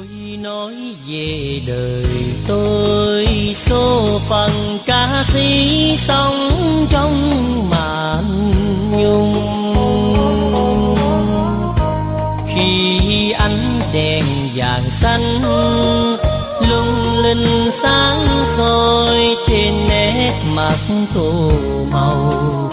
Nói về đời tôi số phận ca sĩ sống trong màn nhung. Khi ánh đèn vàng xanh lung linh sáng soi trên nét mặt tô màu,